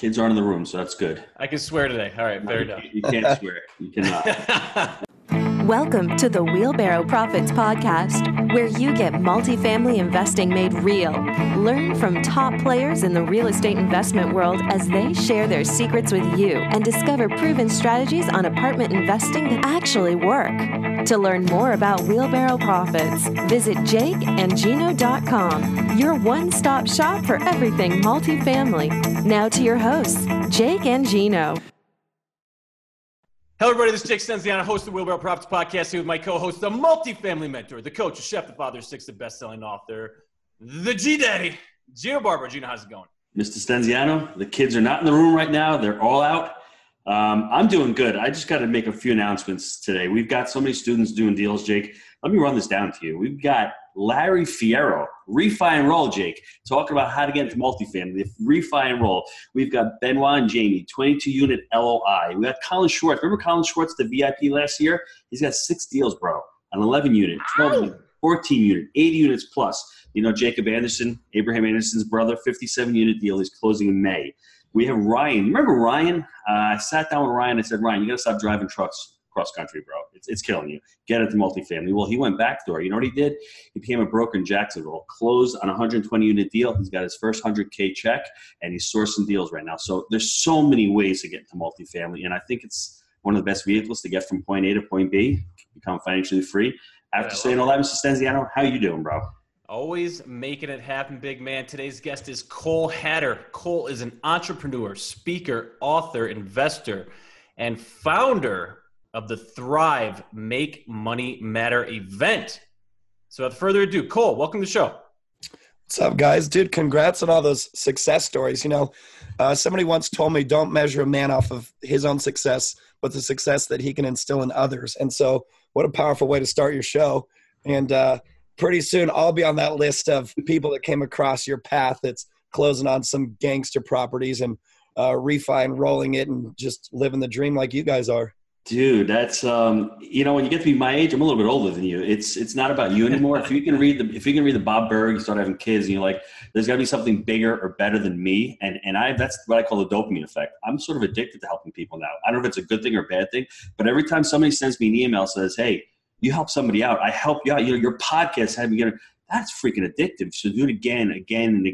Kids aren't in the room, so that's good. I can swear today. All right, fair enough. You can't swear. You cannot. Welcome to the Wheelbarrow Profits Podcast, where you get multifamily investing made real. Learn from top players in the real estate investment world as they share their secrets with you and discover proven strategies on apartment investing that actually work. To learn more about Wheelbarrow Profits, visit jakeandgino.com, your one-stop shop for everything multifamily. Now to your hosts, Jake and Gino. Hello, everybody. This is Jake Stenziano, host of the Wheelbarrow Profits Podcast, here with my co-host, the multifamily mentor, the coach, the chef, the father, six, the best-selling author, the G-Daddy, Gino Barber. Gino, how's it going? Mr. Stenziano, the kids are not in the room right now. They're all out. I'm doing good. I just got to make a few announcements today. We've got so many students doing deals, Jake. Let me run this down to you. We've got Larry Fierro, Refi and Roll, Jake, talking about how to get into multifamily, Refi and Roll. We've got Benoit and Jamie, 22-unit LOI. We got Colin Schwartz. Remember Colin Schwartz, the VIP last year? He's got 6 deals, bro. An 11-unit, 12-unit, 14-unit, 80 units plus. You know, Jacob Anderson, Abraham Anderson's brother, 57-unit deal. He's closing in May. We have Ryan. Remember Ryan? I sat down with Ryan. I said, Ryan, you got to stop driving trucks cross country, bro. It's killing you. Get into multifamily. Well, he went backdoor. You know what he did? He became a broker in Jacksonville, closed on a 120-unit deal. He's got his first 100K check, and he's sourcing deals right now. So there's so many ways to get into multifamily, and I think it's one of the best vehicles to get from point A to point B, become financially free. After saying all that, Mr. Stenziano, how you doing, bro? Always making it happen, big man. Today's guest is Cole Hatter. Cole is an entrepreneur, speaker, author, investor, and founder of the Thrive Make Money Matter event. So without further ado, Cole, welcome to the show. What's up, guys? Dude, congrats on all those success stories. You know, somebody once told me, don't measure a man off of his own success, but the success that he can instill in others. And so what a powerful way to start your show. And pretty soon I'll be on that list of people that came across your path that's closing on some gangster properties and refi and rolling it and just living the dream like you guys are. Dude, that's you know, when you get to be my age, I'm a little bit older than you. It's not about you anymore. If you can read the Bob Burg, you start having kids, and you're like, there's got to be something bigger or better than me. And that's what I call the dopamine effect. I'm sort of addicted to helping people now. I don't know if it's a good thing or a bad thing, but every time somebody sends me an email says, "Hey, you help somebody out. I help you out. You know, your podcast had me get." That's freaking addictive. So do it again and again.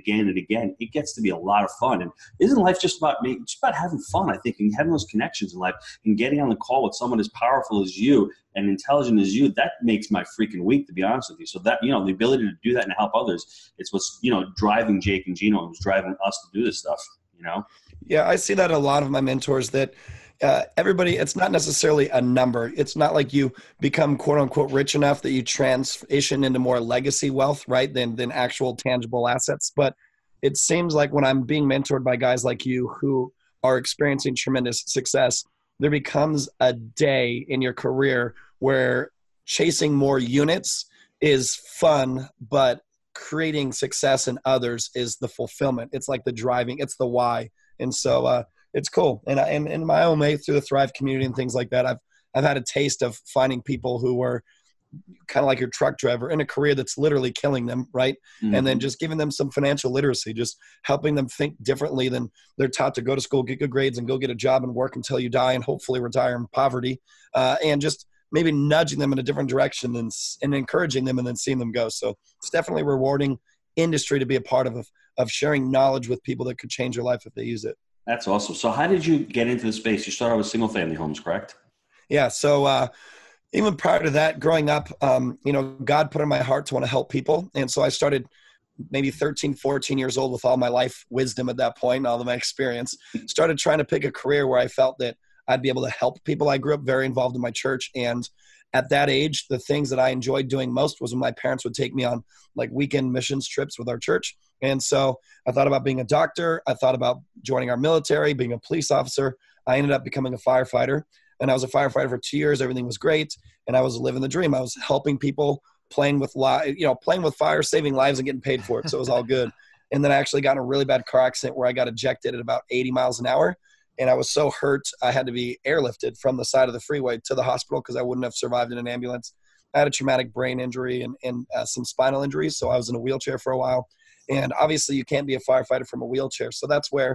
It gets to be a lot of fun. And isn't life just about me? It's about having fun, I think, and having those connections in life and getting on the call with someone as powerful as you and intelligent as you. That makes my freaking week, to be honest with you. So that, you know, the ability to do that and help others, it's what's, you know, driving Jake and Gino, and what's driving us to do this stuff, you know? Yeah, I see that in a lot of my mentors that everybody, it's not necessarily a number. It's not like you become quote unquote rich enough that you transition into more legacy wealth, right? Than actual tangible assets. But it seems like when I'm being mentored by guys like you who are experiencing tremendous success, there becomes a day in your career where chasing more units is fun, but creating success in others is the fulfillment. It's like the driving, it's the why. And so, it's cool. And in my own way, through the Thrive community and things like that, I've had a taste of finding people who were kind of like your truck driver in a career that's literally killing them, right? Mm-hmm. And then just giving them some financial literacy, just helping them think differently than they're taught to go to school, get good grades, and go get a job and work until you die and hopefully retire in poverty. And just maybe nudging them in a different direction and encouraging them and then seeing them go. So it's definitely a rewarding industry to be a part of sharing knowledge with people that could change your life if they use it. That's awesome. So how did you get into the space? You started with single family homes, correct? Yeah. So even prior to that, growing up, you know, God put in my heart to want to help people. And so I started maybe 13, 14 years old with all my life wisdom at that point and all of my experience, started trying to pick a career where I felt that I'd be able to help people. I grew up very involved in my church. And at that age, the things that I enjoyed doing most was when my parents would take me on like weekend missions trips with our church. And so I thought about being a doctor. I thought about joining our military, being a police officer. I ended up becoming a firefighter, and I was a firefighter for 2 years. Everything was great. And I was living the dream. I was helping people, playing with fire, saving lives and getting paid for it. So it was all good. And then I actually got in a really bad car accident where I got ejected at about 80 miles an hour. And I was so hurt, I had to be airlifted from the side of the freeway to the hospital because I wouldn't have survived in an ambulance. I had a traumatic brain injury and some spinal injuries. So I was in a wheelchair for a while. And obviously you can't be a firefighter from a wheelchair. So that's where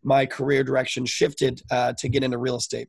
my career direction shifted to get into real estate.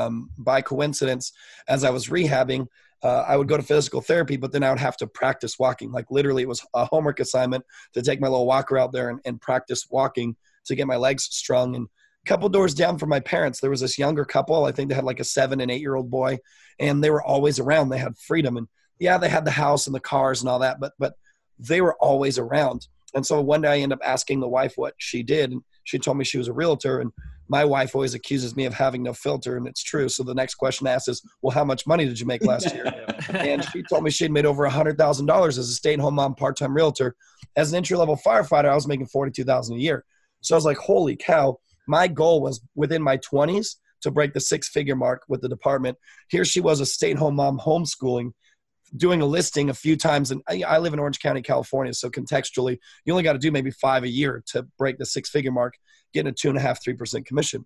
By coincidence, as I was rehabbing, I would go to physical therapy, but then I would have to practice walking. Like literally it was a homework assignment to take my little walker out there and practice walking to get my legs strong. And a couple doors down from my parents, there was this younger couple. I think they had like a 7 and 8 year old boy, and they were always around. They had freedom, and yeah, they had the house and the cars and all that, but they were always around. And so one day I ended up asking the wife what she did, and she told me she was a realtor. And my wife always accuses me of having no filter, and it's true. So the next question I asked is, well, how much money did you make last year? And she told me she'd made over $100,000 as a stay-at-home mom, part-time realtor. As an entry-level firefighter, I was making $42,000 a year. So I was like, holy cow. My goal was within my 20s to break the 6-figure mark with the department. Here she was, a stay-at-home mom, homeschooling, doing a listing a few times. And I live in Orange County, California. So contextually, you only got to do maybe 5 a year to break the 6-figure mark, getting a 2.5–3% commission.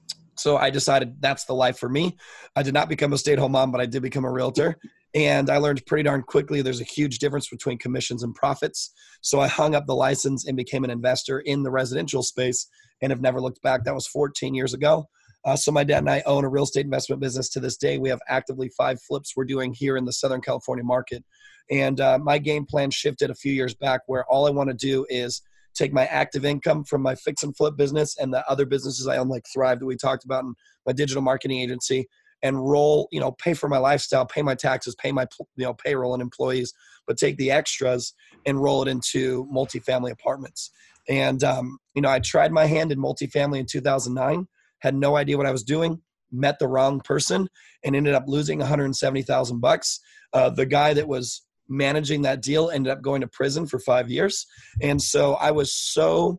So I decided that's the life for me. I did not become a stay-at-home mom, but I did become a realtor. And I learned pretty darn quickly there's a huge difference between commissions and profits. So I hung up the license and became an investor in the residential space and have never looked back. That was 14 years ago. So my dad and I own a real estate investment business to this day. We have actively 5 flips we're doing here in the Southern California market. And my game plan shifted a few years back where all I want to do is take my active income from my fix and flip business and the other businesses I own, like Thrive that we talked about, and my digital marketing agency, and roll, pay for my lifestyle, pay my taxes, pay my, payroll and employees, but take the extras and roll it into multifamily apartments. And, I tried my hand in multifamily in 2009, had no idea what I was doing, met the wrong person, and ended up losing $170,000. The guy that was managing that deal ended up going to prison for 5 years. And so I was so,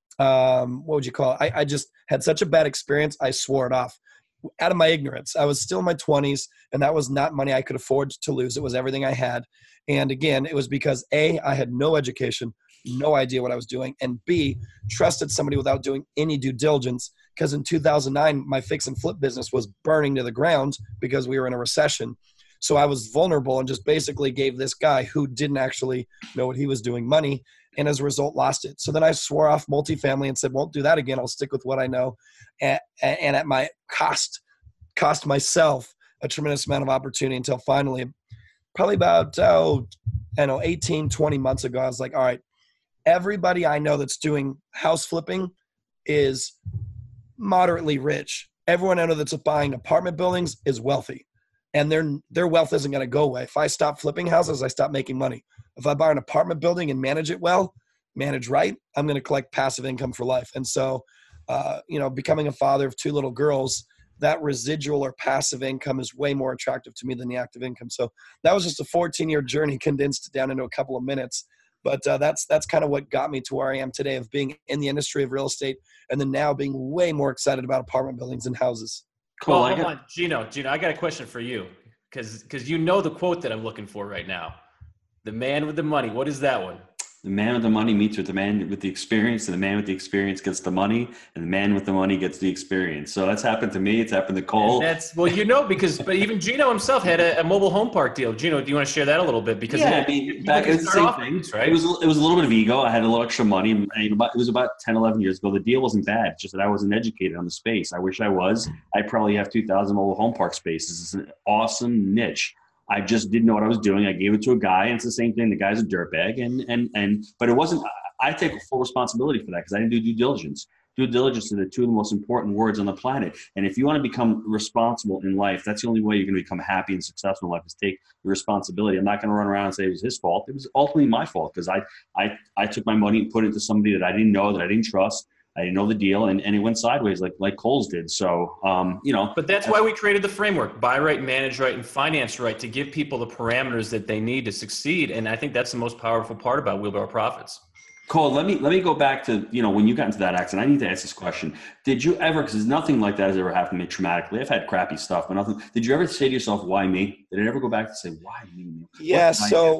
what would you call it? I just had such a bad experience. I swore it off out of my ignorance. I was still in my 20s, and that was not money I could afford to lose. It was everything I had. And again, it was because A, I had no education, no idea what I was doing, and B, trusted somebody without doing any due diligence. Because in 2009, my fix and flip business was burning to the ground because we were in a recession. So I was vulnerable and just basically gave this guy who didn't actually know what he was doing money, and as a result lost it. So then I swore off multifamily and said, won't do that again. I'll stick with what I know. And at my cost myself a tremendous amount of opportunity until finally, probably about 18, 20 months ago, I was like, all right, everybody I know that's doing house flipping is moderately rich. Everyone I know that's buying apartment buildings is wealthy. And their wealth isn't going to go away. If I stop flipping houses, I stop making money. If I buy an apartment building and manage it well, manage right, I'm going to collect passive income for life. And so, becoming a father of 2 little girls, that residual or passive income is way more attractive to me than the active income. So that was just a 14-year journey condensed down into a couple of minutes. But that's kind of what got me to where I am today, of being in the industry of real estate and then now being way more excited about apartment buildings and houses. Cool. Well, hold on, Gino, I got a question for you because you know the quote that I'm looking for right now. The man with the money. What is that one? The man with the money meets with the man with the experience, and the man with the experience gets the money, and the man with the money gets the experience. So that's happened to me. It's happened to Cole. But even Gino himself had a mobile home park deal. Gino, do you want to share that a little bit? Because back in the same thing, right? It was a little bit of ego. I had a little extra money. It was about 10, 11 years ago. The deal wasn't bad. It's just that I wasn't educated on the space. I wish I was. I probably have 2,000 mobile home park spaces. It's an awesome niche. I just didn't know what I was doing. I gave it to a guy, and it's the same thing. The guy's a dirtbag, but it wasn't. I take full responsibility for that because I didn't do due diligence. Due diligence are the 2 of the most important words on the planet. And if you want to become responsible in life, that's the only way you're going to become happy and successful in life, is take the responsibility. I'm not going to run around and say it was his fault. It was ultimately my fault because I took my money and put it into somebody that I didn't know, that I didn't trust. I didn't know the deal, and it went sideways like Cole's did. So, But that's why we created the framework: buy right, manage right, and finance right, to give people the parameters that they need to succeed. And I think that's the most powerful part about Wheelbarrow Profits. Cole, let me go back to, when you got into that accident. I need to ask this question. Did you ever, because nothing like that has ever happened to me traumatically. I've had crappy stuff, but nothing. Did you ever say to yourself, why me? Did it ever go back to say, why me? Yeah,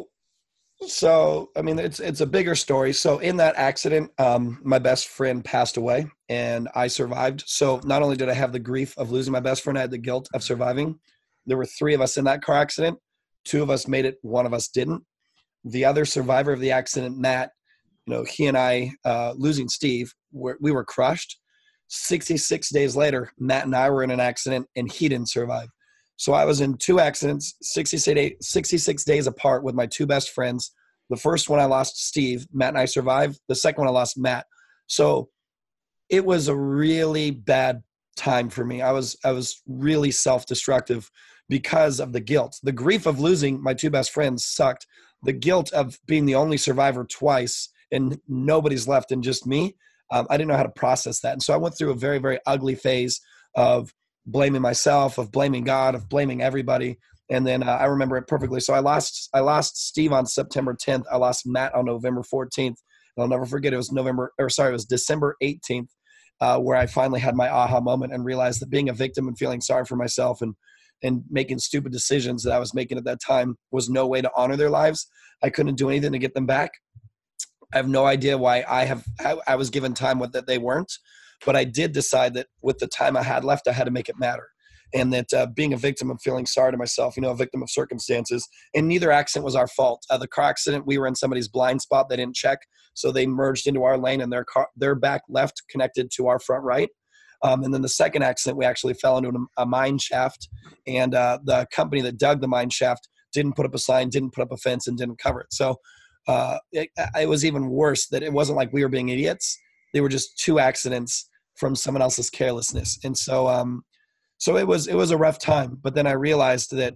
So, I mean, it's a bigger story. So in that accident, my best friend passed away and I survived. So not only did I have the grief of losing my best friend, I had the guilt of surviving. There were 3 of us in that car accident. 2 of us made it. 1 of us didn't. The other survivor of the accident, Matt, he and I, losing Steve, we were crushed. 66 days later, Matt and I were in an accident and he didn't survive. So I was in 2 accidents, 66 days apart with my 2 best friends. The first one I lost Steve, Matt and I survived. The second one I lost Matt. So it was a really bad time for me. I was really self-destructive because of the guilt. The grief of losing my 2 best friends sucked. The guilt of being the only survivor twice and nobody's left and just me, I didn't know how to process that. And so I went through a very, very ugly phase of blaming myself, of blaming God, of blaming everybody. And then I remember it perfectly. So I lost Steve on September 10th. I lost Matt on November 14th. And I'll never forget, it was December 18th, where I finally had my aha moment and realized that being a victim and feeling sorry for myself and making stupid decisions that I was making at that time was no way to honor their lives. I couldn't do anything to get them back. I have no idea why I was given time that they weren't, but I did decide that with the time I had left, I had to make it matter. And that being a victim and feeling sorry to myself, a victim of circumstances, and neither accident was our fault. The car accident, we were in somebody's blind spot. They didn't check. So they merged into our lane and their back left connected to our front right. And then the second accident, we actually fell into a mine shaft, and the company that dug the mine shaft didn't put up a sign, didn't put up a fence, and didn't cover it. So it was even worse that it wasn't like we were being idiots. They were just 2 accidents from someone else's carelessness. And so, so it was a rough time. But then I realized that,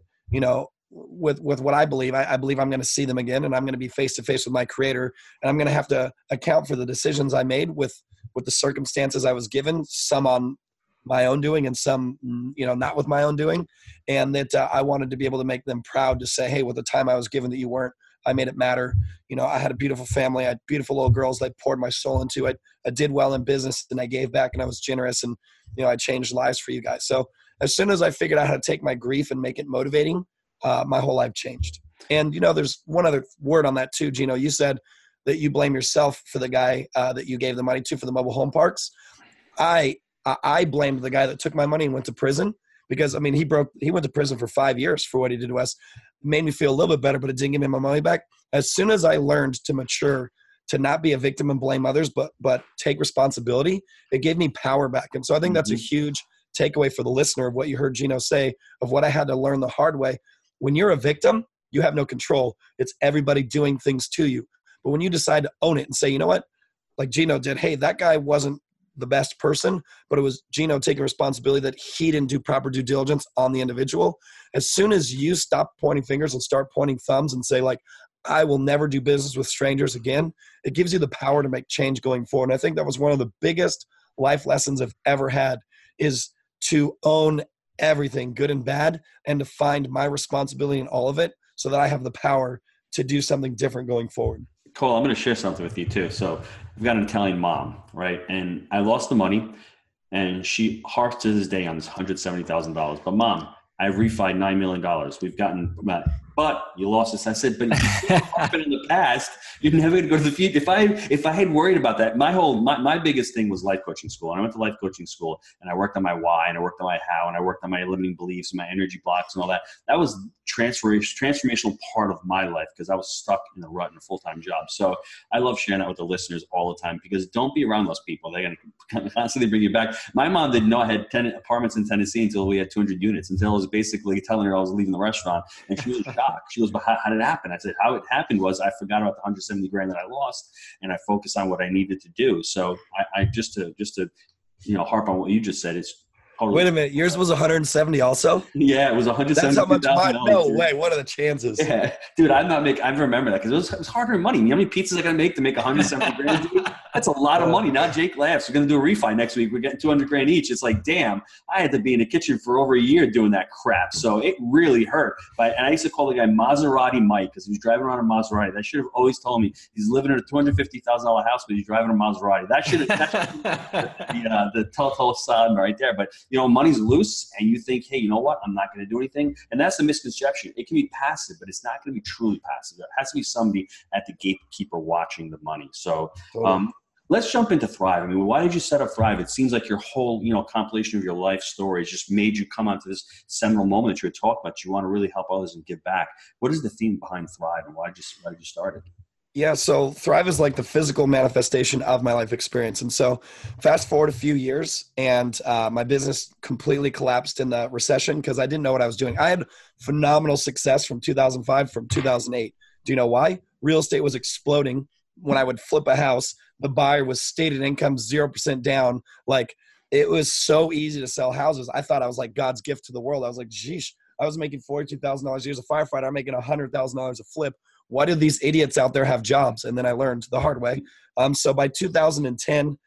with what I believe I'm going to see them again, and I'm going to be face to face with my Creator, and I'm going to have to account for the decisions I made with the circumstances I was given, some on my own doing and some, not with my own doing. And that I wanted to be able to make them proud to say, hey, with the time I was given that you weren't, I made it matter. I had a beautiful family. I had beautiful little girls that I poured my soul into. I did well in business, and I gave back, and I was generous, and, I changed lives for you guys. So as soon as I figured out how to take my grief and make it motivating, my whole life changed. And, there's one other word on that too, Gino. You said that you blame yourself for the guy that you gave the money to for the mobile home parks. I blamed the guy that took my money and went to prison, because, he went to prison for 5 years for what he did to us. It made me feel a little bit better, but it didn't give me my money back. As soon as I learned to mature, to not be a victim and blame others, but take responsibility, it gave me power back. And so I think that's a huge takeaway for the listener of what you heard Gino say, of what I had to learn the hard way. When you're a victim, you have no control. It's everybody doing things to you. But when you decide to own it and say, you know what, like Gino did, hey, that guy wasn't the best person, but it was Gino taking responsibility that he didn't do proper due diligence on the individual. As soon as you stop pointing fingers and start pointing thumbs and say, like, I will never do business with strangers again, it gives you the power to make change going forward. And I think that was one of the biggest life lessons I've ever had, is to own everything, good and bad, and to find my responsibility in all of it so that I have the power to do something different going forward. Cole, I'm going to share something with you too. So I've got an Italian mom, right? And I lost the money, and she harps to this day on this $170,000. But Mom, I've refied $9 million. We've gotten, but you lost this. I said, but in the past, you're never going to go to the future. If I had worried about that, my biggest thing was life coaching school. And I went to life coaching school, and I worked on my why, and I worked on my how, and I worked on my limiting beliefs and my energy blocks and all that. That was transformational part of my life, because I was stuck in a rut in a full-time job. So I love sharing that with the listeners all the time, because don't be around those people. They're going to constantly bring you back. My mom didn't know I had 10 apartments in Tennessee until we had 200 units, until I was basically telling her I was leaving the restaurant, and she was in shock. She was, how did it happen? I said, how it happened was I forgot about the $170,000 that I lost, and I focused on what I needed to do. So I just to harp on what you just said, it's totally. Wait a minute, yours was 170 also? Yeah, it was 170. That's how much mine. No way. What are the chances? Yeah, dude, I remember that, because it was hard-earned money. You know how many pizzas I got to make $170,000? Dude? That's a lot of money. Now Jake laughs. We're going to do a refi next week. We're getting $200,000 each. It's like, damn, I had to be in the kitchen for over a year doing that crap. So it really hurt. And I used to call the guy Maserati Mike, because he was driving around a Maserati. That should have always told me he's living in a $250,000 house, but he's driving a Maserati. That should have the telltale sign right there. But money's loose, and you think, hey, you know what? I'm not going to do anything. And that's a misconception. It can be passive, but it's not going to be truly passive. There has to be somebody at the gatekeeper watching the money. So let's jump into Thrive. Why did you set up Thrive? It seems like your whole, compilation of your life stories just made you come onto this seminal moment that you were talking about. You want to really help others and give back. What is the theme behind Thrive, and why did you start it? Yeah, so Thrive is like the physical manifestation of my life experience. And so fast forward a few years and my business completely collapsed in the recession because I didn't know what I was doing. I had phenomenal success from 2005, from 2008. Do you know why? Real estate was exploding. When I would flip a house, the buyer was stated income 0% down. Like it was so easy to sell houses. I thought I was like God's gift to the world. I was like, geesh, I was making $42,000 a year as a firefighter. I'm making $100,000 a flip. Why do these idiots out there have jobs? And then I learned the hard way. So by 2010,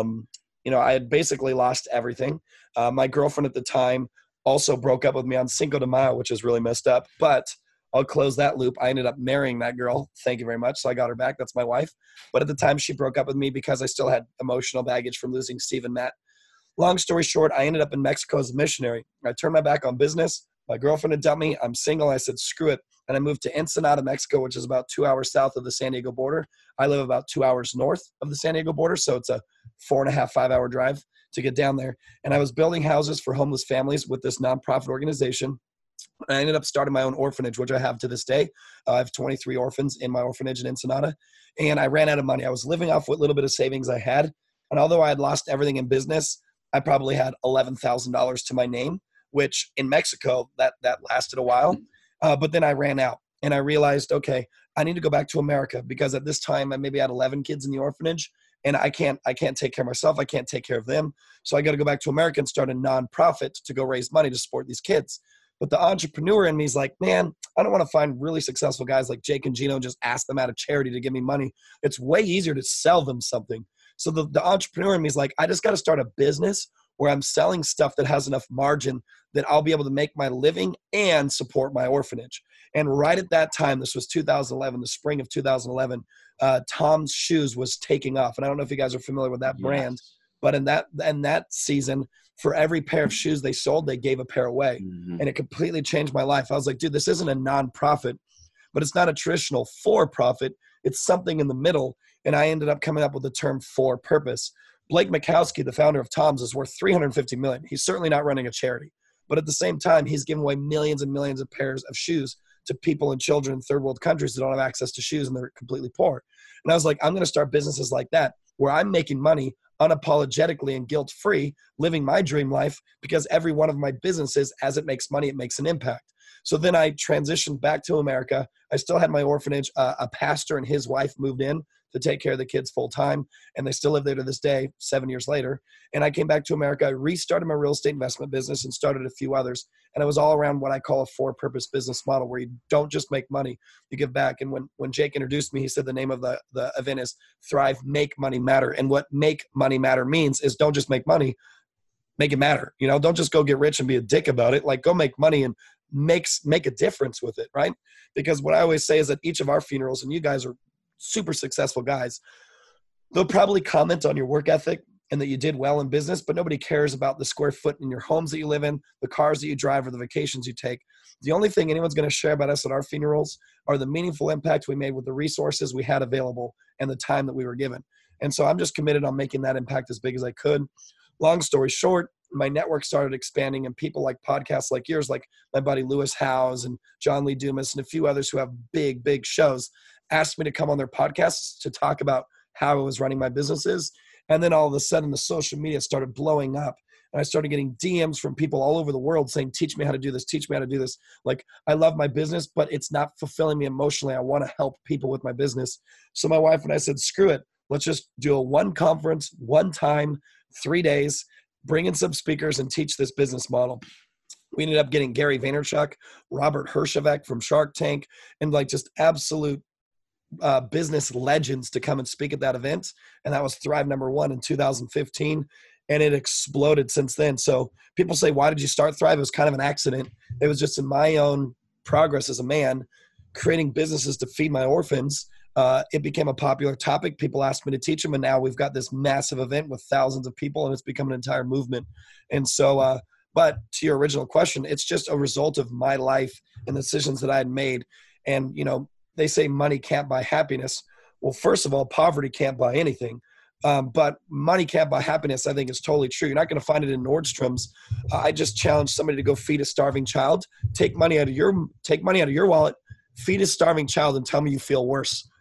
I had basically lost everything. My girlfriend at the time also broke up with me on Cinco de Mayo, which is really messed up. But I'll close that loop. I ended up marrying that girl. Thank you very much. So I got her back. That's my wife. But at the time, she broke up with me because I still had emotional baggage from losing Steve and Matt. Long story short, I ended up in Mexico as a missionary. I turned my back on business. My girlfriend had dumped me. I'm single. I said, screw it. And I moved to Ensenada, Mexico, which is about 2 hours south of the San Diego border. I live about 2 hours north of the San Diego border. So it's a 4.5, 5 hour drive to get down there. And I was building houses for homeless families with this nonprofit organization. And I ended up starting my own orphanage, which I have to this day. I have 23 orphans in my orphanage in Ensenada. And I ran out of money. I was living off what little bit of savings I had. And although I had lost everything in business, I probably had $11,000 to my name, which in Mexico, that lasted a while. But then I ran out and I realized, okay, I need to go back to America because at this time I maybe had 11 kids in the orphanage and I can't take care of myself. I can't take care of them. So I got to go back to America and start a nonprofit to go raise money to support these kids. But the entrepreneur in me is like, man, I don't want to find really successful guys like Jake and Gino and just ask them out of charity to give me money. It's way easier to sell them something. So the entrepreneur in me is like, I just got to start a business where I'm selling stuff that has enough margin that I'll be able to make my living and support my orphanage. And right at that time, this was 2011, the spring of 2011, Tom's Shoes was taking off. And I don't know if you guys are familiar with that brand, but in that season, for every pair of shoes they sold, they gave a pair away. And it completely changed my life. I was like, dude, this isn't a nonprofit, but it's not a traditional for-profit. It's something in the middle. And I ended up coming up with the term for purpose. Blake Mikowski, the founder of Tom's, is worth $350 million. He's certainly not running a charity. But at the same time, he's giving away millions and millions of pairs of shoes to people and children in third world countries that don't have access to shoes and they're completely poor. And I was like, I'm going to start businesses like that where I'm making money unapologetically and guilt-free, living my dream life because every one of my businesses, as it makes money, it makes an impact. So then I transitioned back to America. I still had my orphanage. A pastor and his wife moved in to take care of the kids full time. And they still live there to this day, 7 years later. And I came back to America, I restarted my real estate investment business and started a few others. And it was all around what I call a for-purpose business model where you don't just make money, you give back. And when Jake introduced me, he said the name of the event is Thrive, Make Money Matter. And what make money matter means is don't just make money, make it matter. Don't just go get rich and be a dick about it. Like go make money and make a difference with it, right? Because what I always say is that each of our funerals, and you guys are super successful guys, they'll probably comment on your work ethic and that you did well in business, but nobody cares about the square foot in your homes that you live in, the cars that you drive, or the vacations you take. The only thing anyone's going to share about us at our funerals are the meaningful impact we made with the resources we had available and the time that we were given. And so I'm just committed on making that impact as big as I could. Long story short, my network started expanding and people like podcasts like yours, like my buddy Lewis Howes and John Lee Dumas and a few others who have big, big shows, asked me to come on their podcasts to talk about how I was running my businesses. And then all of a sudden the social media started blowing up and I started getting DMs from people all over the world saying, teach me how to do this. Teach me how to do this. Like I love my business, but it's not fulfilling me emotionally. I want to help people with my business. So my wife and I said, screw it. Let's just do a one conference, one time, 3 days, bring in some speakers and teach this business model. We ended up getting Gary Vaynerchuk, Robert Herjavec from Shark Tank, and like just absolute business legends to come and speak at that event. And that was Thrive #1 in 2015. And it exploded since then. So people say, why did you start Thrive? It was kind of an accident. It was just in my own progress as a man, creating businesses to feed my orphans. It became a popular topic. People asked me to teach them. And now we've got this massive event with thousands of people and it's become an entire movement. And so, but to your original question, it's just a result of my life and the decisions that I had made. And, they say money can't buy happiness. Well, first of all, poverty can't buy anything. But money can't buy happiness, I think is totally true. You're not going to find it in Nordstrom's. I just challenge somebody to go feed a starving child. Take money out of your wallet, feed a starving child and tell me you feel worse.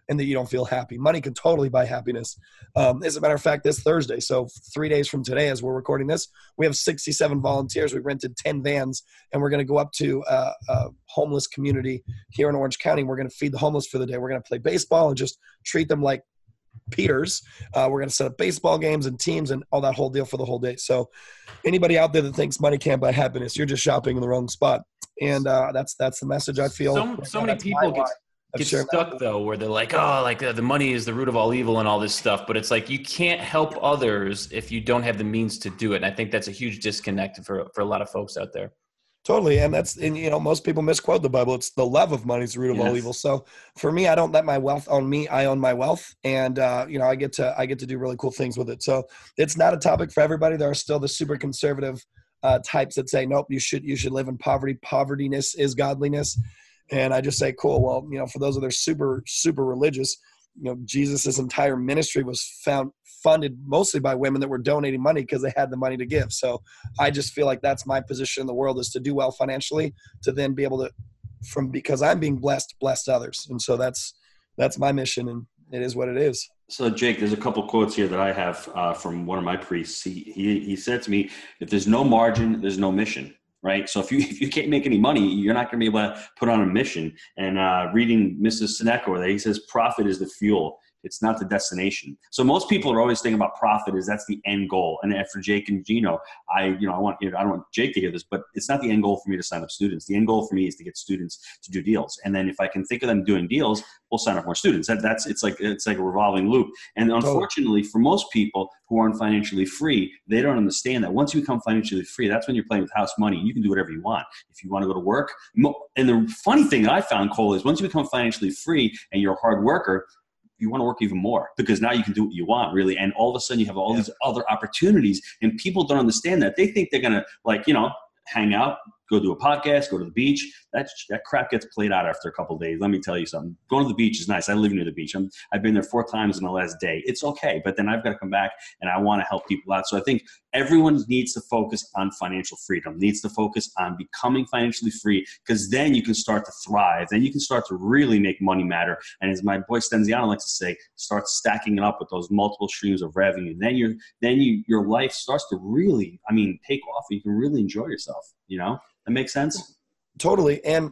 and that you don't feel happy. Money can totally buy happiness. As a matter of fact, this Thursday, so 3 days from today, as we're recording this, we have 67 volunteers. We rented 10 vans, and we're going to go up to a homeless community here in Orange County. We're going to feed the homeless for the day. We're going to play baseball and just treat them like Peters. We're going to set up baseball games and teams and all that whole deal for the whole day. So anybody out there that thinks money can't buy happiness, you're just shopping in the wrong spot. And that's the message I feel. So many people get stuck though, where they're like, oh, like the money is the root of all evil and all this stuff. But it's like, you can't help others if you don't have the means to do it. And I think that's a huge disconnect for a lot of folks out there. Totally. And most people misquote the Bible. It's the love of money is the root of all evil. So for me, I don't let my wealth own me. I own my wealth. And, I get to do really cool things with it. So it's not a topic for everybody. There are still the super conservative types that say, nope, you should live in poverty. Povertiness is godliness. And I just say, cool. Well, for those that are super, super religious, Jesus's entire ministry was funded mostly by women that were donating money because they had the money to give. So I just feel like that's my position in the world, is to do well financially, to then be able to, because I'm being blessed others. And so that's my mission, and it is what it is. So Jake, there's a couple quotes here that I have from one of my priests. He said to me, if there's no margin, there's no mission. Right. So if you can't make any money, you're not going to be able to put on a mission. And reading Mrs. Seneca, where he says profit is the fuel. It's not the destination. So most people are always thinking about profit as that's the end goal. And for Jake and Gino, I don't want Jake to hear this, but it's not the end goal for me to sign up students. The end goal for me is to get students to do deals. And then if I can think of them doing deals, we'll sign up more students. It's like a revolving loop. And unfortunately, for most people who aren't financially free, they don't understand that once you become financially free, that's when you're playing with house money. You can do whatever you want. If you want to go to work. And the funny thing that I found, Cole, is once you become financially free and you're a hard worker, you want to work even more, because now you can do what you want, really. And all of a sudden you have all these other opportunities, and people don't understand that. They think they're going to hang out, go do a podcast, go to the beach. That crap gets played out after a couple of days. Let me tell you something. Going to the beach is nice. I live near the beach. I've been there 4 times in the last day. It's okay. But then I've got to come back and I want to help people out. So I think everyone needs to focus on financial freedom, needs to focus on becoming financially free, because then you can start to thrive. Then you can start to really make money matter. And as my boy Stenziano likes to say, start stacking it up with those multiple streams of revenue. And then your life starts to really, take off. You can really enjoy yourself. That makes sense? Totally. And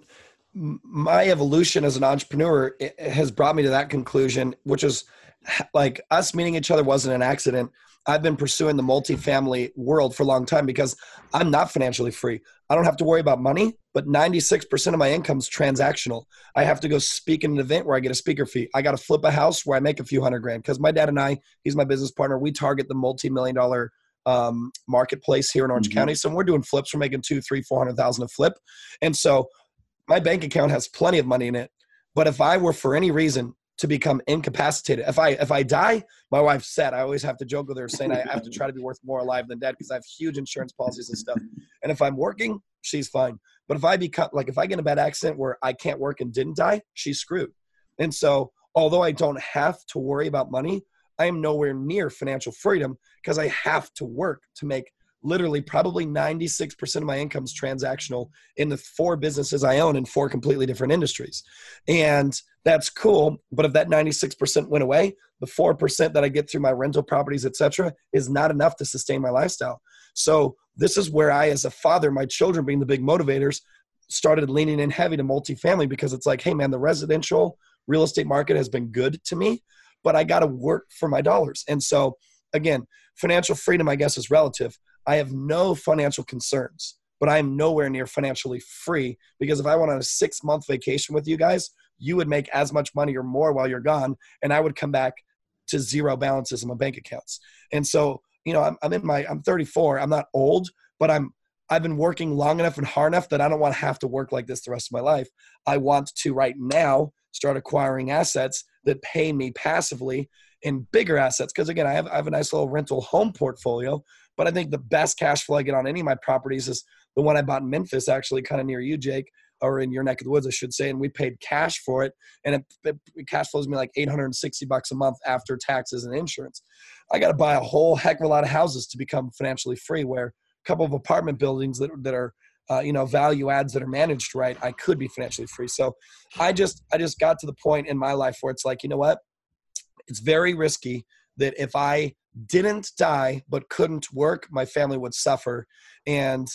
my evolution as an entrepreneur has brought me to that conclusion, which is like us meeting each other wasn't an accident. I've been pursuing the multifamily world for a long time because I'm not financially free. I don't have to worry about money, but 96% of my income is transactional. I have to go speak in an event where I get a speaker fee. I got to flip a house where I make a few $100,000, because my dad and I, he's my business partner, we target the multi-million-dollar marketplace here in Orange County. So when we're doing flips, we're making $200,000, $300,000, $400,000 a flip. And so my bank account has plenty of money in it. But if I were for any reason to become incapacitated, if I die, my wife's sad. I always have to joke with her saying I have to try to be worth more alive than dead, because I have huge insurance policies and stuff. And if I'm working, she's fine. But if I get in a bad accident where I can't work and didn't die, she's screwed. And so although I don't have to worry about money, I am nowhere near financial freedom, because I have to work to make literally probably 96% of my income is transactional in the 4 businesses I own in 4 completely different industries. And that's cool. But if that 96% went away, the 4% that I get through my rental properties, et cetera, is not enough to sustain my lifestyle. So this is where I, as a father, my children being the big motivators, started leaning in heavy to multifamily, because it's like, hey man, the residential real estate market has been good to me, but I got to work for my dollars. And so again, financial freedom, I guess, is relative. I have no financial concerns, but I am nowhere near financially free, because if I went on a 6-month vacation with you guys, you would make as much money or more while you're gone, and I would come back to 0 balances in my bank accounts. And so, I'm 34. I'm not old, but I've been working long enough and hard enough that I don't want to have to work like this the rest of my life. I want to right now start acquiring assets that pay me passively in bigger assets. Because again, I have a nice little rental home portfolio, but I think the best cash flow I get on any of my properties is the one I bought in Memphis, actually kind of near you, Jake, or in your neck of the woods, I should say. And we paid cash for it. And it cash flows me like $860 a month after taxes and insurance. I got to buy a whole heck of a lot of houses to become financially free, where a couple of apartment buildings that are value adds that are managed right, I could be financially free. So I just got to the point in my life where it's like, you know what? It's very risky that if I didn't die but couldn't work, my family would suffer. And,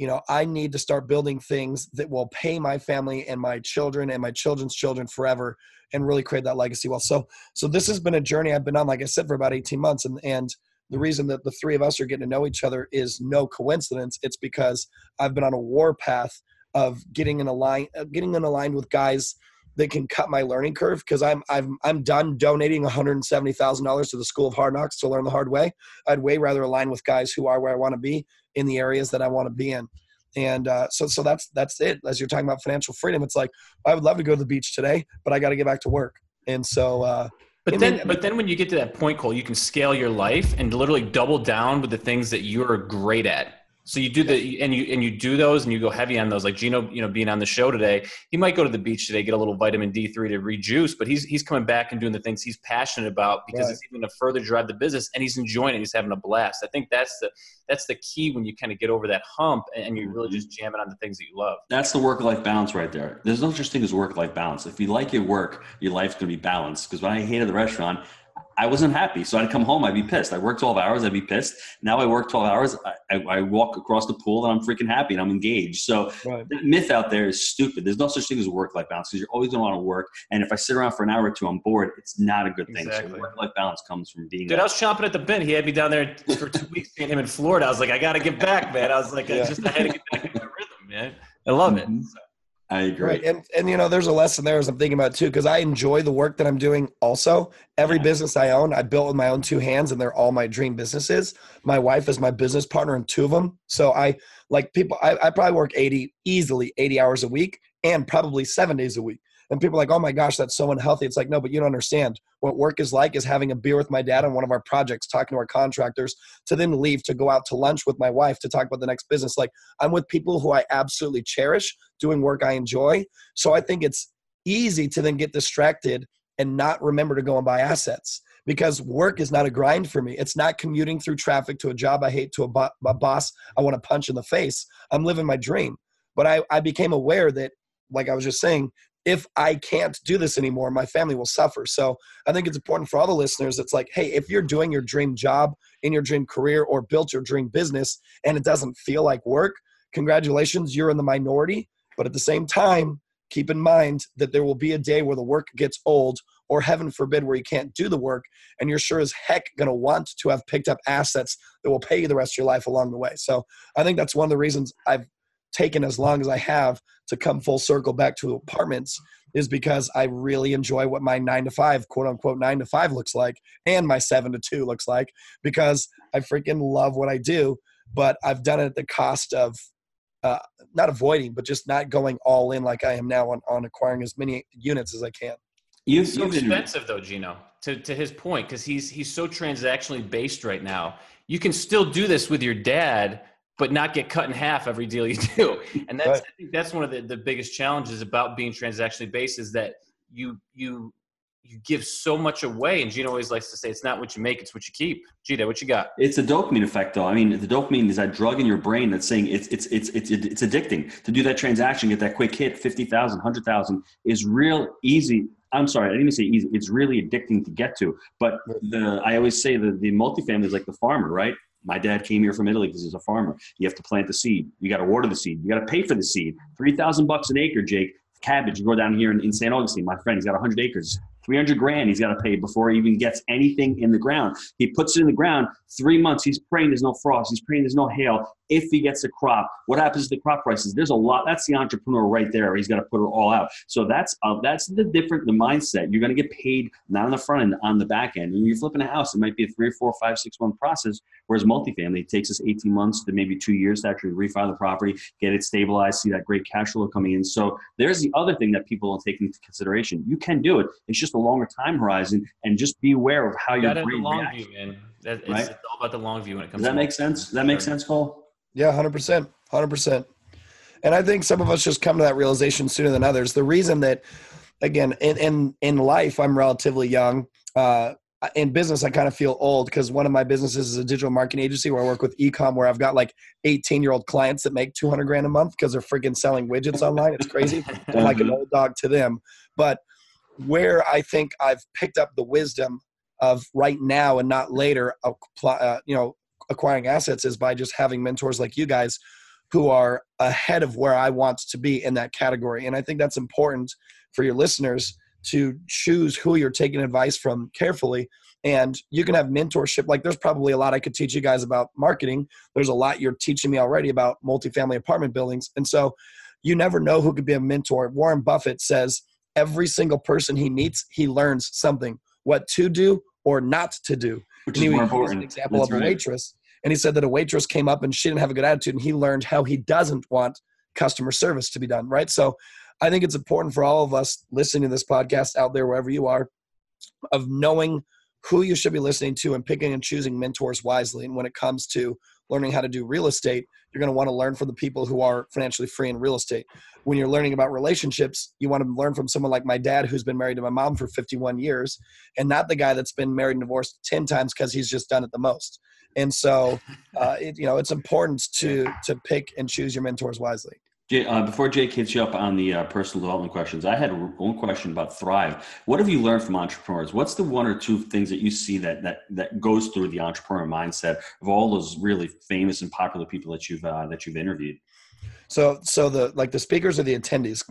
I need to start building things that will pay my family and my children and my children's children forever and really create that legacy wealth. So this has been a journey I've been on, like I said, for about 18 months. And the reason that the three of us are getting to know each other is no coincidence. It's because I've been on a war path of getting in aligned with guys that can cut my learning curve, because I'm done donating $170,000 to the School of Hard Knocks to learn the hard way. I'd way rather align with guys who are where I want to be in the areas that I want to be in. And so that's it. As you're talking about financial freedom, it's like, I would love to go to the beach today, but I got to get back to work. And so, but then when you get to that point, Cole, you can scale your life and literally double down with the things that you're great at. So you do and you do those and you go heavy on those. Like Gino, being on the show today, he might go to the beach today, get a little vitamin D3 to rejuice, but he's coming back and doing the things he's passionate about because it's even to further drive the business, and he's enjoying it. He's having a blast. I think that's the key when you kind of get over that hump and you're really just jamming on the things that you love. That's the work-life balance right there. There's no such thing as work-life balance. If you like your work, your life's going to be balanced. Because when I hated the restaurant, I wasn't happy. So I'd come home, I'd be pissed. I worked 12 hours, I'd be pissed. Now I work 12 hours, I walk across the pool and I'm freaking happy and I'm engaged. So that myth out there is stupid. There's no such thing as work-life balance, because you're always going to want to work. And if I sit around for an hour or two, I'm bored. It's not a good thing. Exactly. So work-life balance comes from being. Dude, I was chomping at the bit. He had me down there for 2 weeks seeing him in Florida. I was like, I got to get back, man. I was like, I had to get back in the rhythm, man. I love it. So. I agree. Right. And there's a lesson there as I'm thinking about it too, because I enjoy the work that I'm doing also. Every business I own, I built with my own two hands, and they're all my dream businesses. My wife is my business partner in two of them. So I probably work easily 80 hours a week and probably 7 days a week. And people are like, oh my gosh, that's so unhealthy. It's like, no, but you don't understand. What work is like is having a beer with my dad on one of our projects, talking to our contractors, to then leave to go out to lunch with my wife to talk about the next business. Like, I'm with people who I absolutely cherish, doing work I enjoy. So I think it's easy to then get distracted and not remember to go and buy assets, because work is not a grind for me. It's not commuting through traffic to a job I hate, to a boss I want to punch in the face. I'm living my dream. But I became aware that, like I was just saying, if I can't do this anymore, my family will suffer. So I think it's important for all the listeners. It's like, hey, if you're doing your dream job in your dream career or built your dream business and it doesn't feel like work, congratulations, you're in the minority. But at the same time, keep in mind that there will be a day where the work gets old, or heaven forbid, where you can't do the work, and you're sure as heck going to want to have picked up assets that will pay you the rest of your life along the way. So I think that's one of the reasons I've taken as long as I have to come full circle back to apartments, is because I really enjoy what my 9 to 5, quote unquote 9 to 5 looks like, and my 7 to 2 looks like, because I freaking love what I do. But I've done it at the cost of not avoiding, but just not going all in like I am now on acquiring as many units as I can. It's so expensive though, Gino, to his point, because he's so transactionally based right now. You can still do this with your dad, but not get cut in half every deal you do. And that's, I think that's one of the biggest challenges about being transactionally based, is that you give so much away. And Gino always likes to say, it's not what you make, it's what you keep. Gino, what you got? It's a dopamine effect though. I mean, the dopamine is that drug in your brain that's saying it's addicting. To do that transaction, get that quick hit, 50,000, 100,000 is real easy. I'm sorry, I didn't even say easy. It's really addicting to get to. But I always say the multifamily is like the farmer, right? My dad came here from Italy because he's a farmer. You have to plant the seed. You got to water the seed. You got to pay for the seed. $3,000 an acre, Jake. Cabbage. You go down here in St. Augustine. My friend, he's got 100 acres. $300,000 he's got to pay before he even gets anything in the ground. He puts it in the ground. 3 months, he's praying there's no frost. He's praying there's no hail. If he gets the crop, what happens to the crop prices? There's a lot. That's the entrepreneur right there. He's got to put it all out. So that's the mindset. You're going to get paid not on the front end, on the back end. When you're flipping a house, it might be a 3 or 4, 5, 6 month process. Whereas multifamily, it takes us 18 months to maybe 2 years to actually refi the property, get it stabilized, see that great cash flow coming in. So there's the other thing that people don't take into consideration. You can do it. It's just a longer time horizon, and just be aware of how your brain reacts. View, man. It's all about the long view when it comes. Does that make sense? Does that make sense, Cole? Yeah, 100%. 100%. And I think some of us just come to that realization sooner than others. The reason that, again, in life, I'm relatively young. in business, I kind of feel old because one of my businesses is a digital marketing agency where I work with e-com, where I've got like 18-year-old clients that make 200 grand a month because they're freaking selling widgets online. It's crazy. I'm like an old dog to them. But where I think I've picked up the wisdom of right now and not later, acquiring assets is by just having mentors like you guys who are ahead of where I want to be in that category. And I think that's important for your listeners to choose who you're taking advice from carefully. And you can have mentorship. Like there's probably a lot I could teach you guys about marketing. There's a lot you're teaching me already about multifamily apartment buildings. And so you never know who could be a mentor. Warren Buffett says every single person he meets, he learns something, what to do or not to do. Which is more important. An example of a waitress. And he said that a waitress came up and she didn't have a good attitude, and he learned how he doesn't want customer service to be done, right? So I think it's important for all of us listening to this podcast out there, wherever you are, of knowing who you should be listening to and picking and choosing mentors wisely. And when it comes to learning how to do real estate, you're going to want to learn from the people who are financially free in real estate. When you're learning about relationships, you want to learn from someone like my dad, who's been married to my mom for 51 years, and not the guy that's been married and divorced 10 times because he's just done it the most. And so, it's important to pick and choose your mentors wisely. Jay, before Jake hits you up on the personal development questions, I had one question about Thrive. What have you learned from entrepreneurs? What's the one or two things that you see that goes through the entrepreneur mindset of all those really famous and popular people that you've interviewed? So the speakers or the attendees?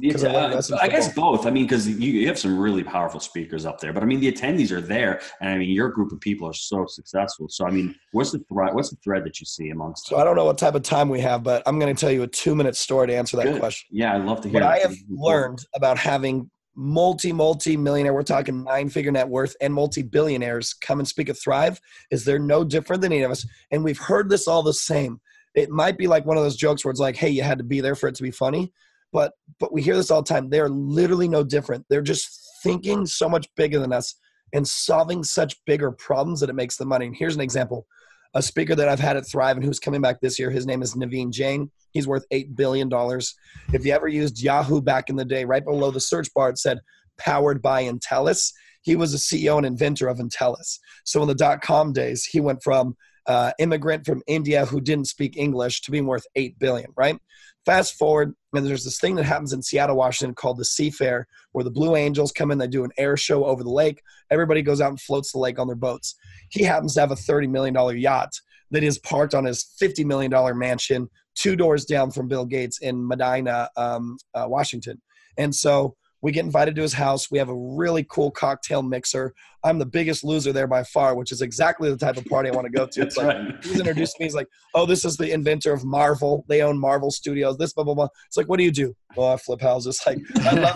I guess both. I mean, because you have some really powerful speakers up there, but I mean, the attendees are there, and I mean, your group of people are so successful. So I mean, what's the thread that you see amongst? So I don't know what type of time we have, but I'm going to tell you a 2-minute story to answer that question. Yeah, I'd love to hear. What I have learned about having multi-millionaire, we're talking 9-figure net worth, and multi-billionaires come and speak at Thrive is they're no different than any of us, and we've heard this all the same. It might be like one of those jokes where it's like, hey, you had to be there for it to be funny. But we hear this all the time. They're literally no different. They're just thinking so much bigger than us and solving such bigger problems that it makes them money. And here's an example. A speaker that I've had at Thrive and who's coming back this year, his name is Naveen Jain. He's worth $8 billion. If you ever used Yahoo back in the day, right below the search bar, it said powered by Intellis. He was a CEO and inventor of Intellis. So in the .com days, he went from immigrant from India who didn't speak English to being worth $8 billion, right? Fast forward, and there's this thing that happens in Seattle, Washington called the Seafair, where the Blue Angels come in, they do an air show over the lake. Everybody goes out and floats the lake on their boats. He happens to have a $30 million yacht that is parked on his $50 million mansion 2 doors down from Bill Gates in Medina, Washington. And so we get invited to his house. We have a really cool cocktail mixer. I'm the biggest loser there by far, which is exactly the type of party I want to go to. It's like, right. He's introduced me. He's like, oh, this is the inventor of Marvel. They own Marvel Studios, this, blah, blah, blah. It's like, what do you do? Oh, I flip houses. Like, I love